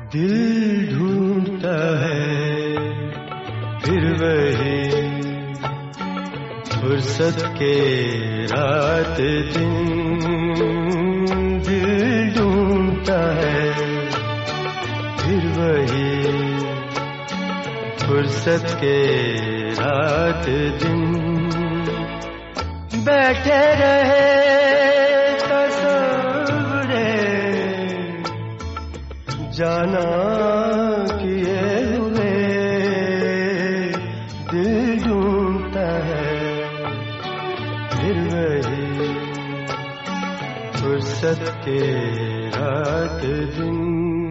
दिल ढूंढता है फिर वही फुर्सत के रात दिन। दिल ढूंढता है फिर वही फुर्सत के रात दिन। बैठे रहे तस्वीरें जाना किए हुए। दिल ढूंढता है फिर वही फुर्सत के रात दिन।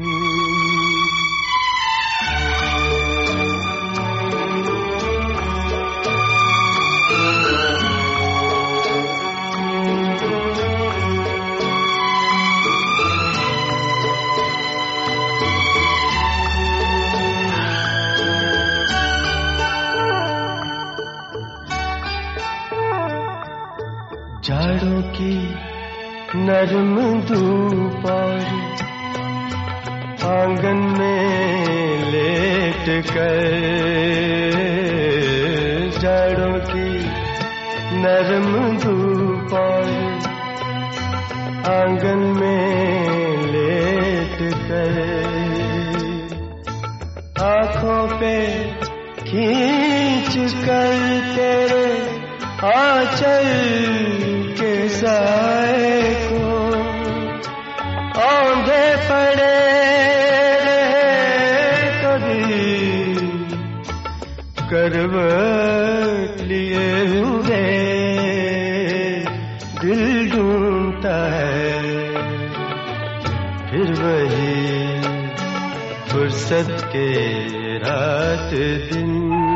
जाड़ों की नरम धूप और आंगन में लेट कर। जाड़ों की नरम धूप और आंगन में लेट कर। आँखों पे खींच कर तेरे आंचल के साए को औंधे पड़े रहे कभी करवट लिए हुए। दिल ढूंढता है फिर वही फुर्सत के रात दिन।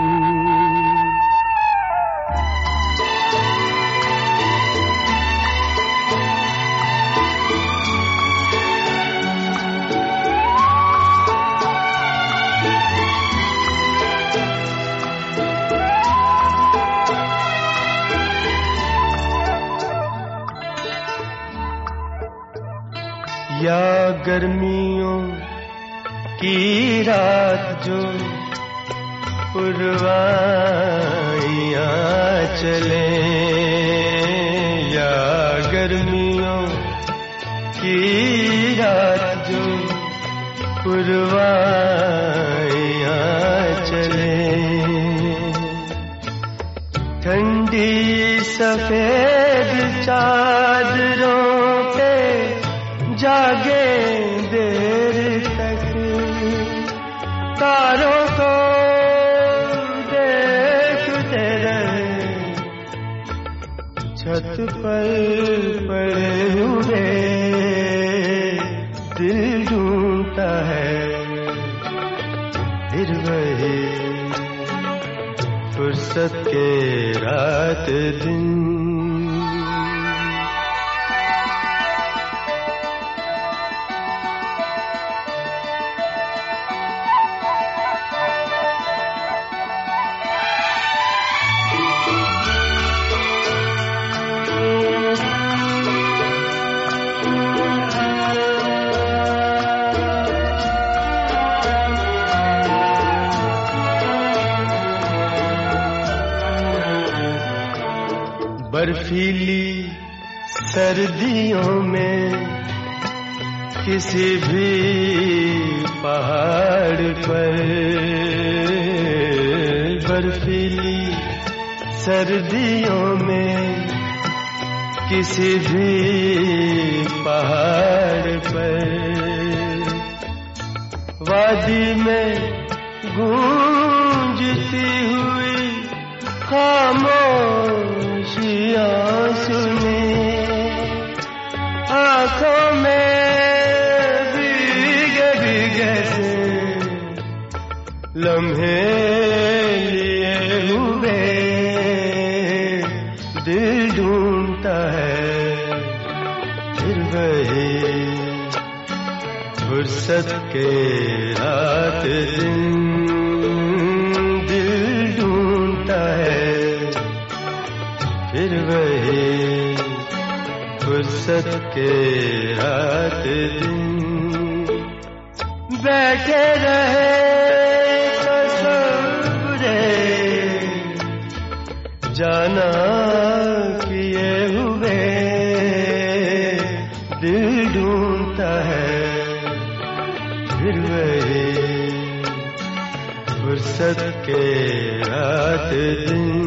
या गर्मियों की रात जो पुरवाइयाँ चले। या गर्मियों की रात जो पुरवाइयाँ चले। ठंडी सफेद चादरों पे जागे देर तक। तारों को देखते रहे छत पर पड़े हुए। दिल ढूंढता है फिर वही फुर्सत के रात दिन। बर्फीली सर्दियों में किसी भी पहाड़ पर। बर्फीली सर्दियों में किसी भी पहाड़ पर। वादी में गूंजती हुई खामोशियाँ सुने। आँखों में भीगे भीगे से लम्हे लिए हुए। दिल ढूंढता है फिर वही फुर्सत के रात दिन। दिल ढूंढता है फिर वही फुर्सत के रात दिन। बैठे रहे तसव्वुरे जाना किए हुए दिल ढूंढता है फिर वही फुर्सत के रात दिन।